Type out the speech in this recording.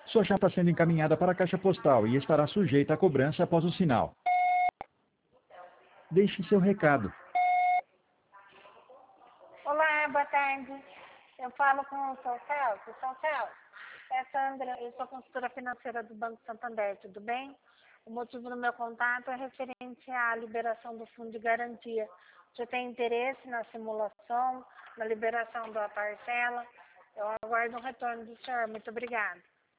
Sua chave está sendo encaminhada para a caixa postal e estará sujeita à cobrança após o sinal. Deixe seu recado. Olá, boa tarde. Eu falo com o São Celso. São Celso, é Sandra, eu sou consultora financeira do Banco Santander, tudo bem? O motivo do meu contato é referente à liberação do fundo de garantia. Se eu tenho interesse na simulação, na liberação da parcela, eu aguardo o retorno do senhor. Muito obrigada.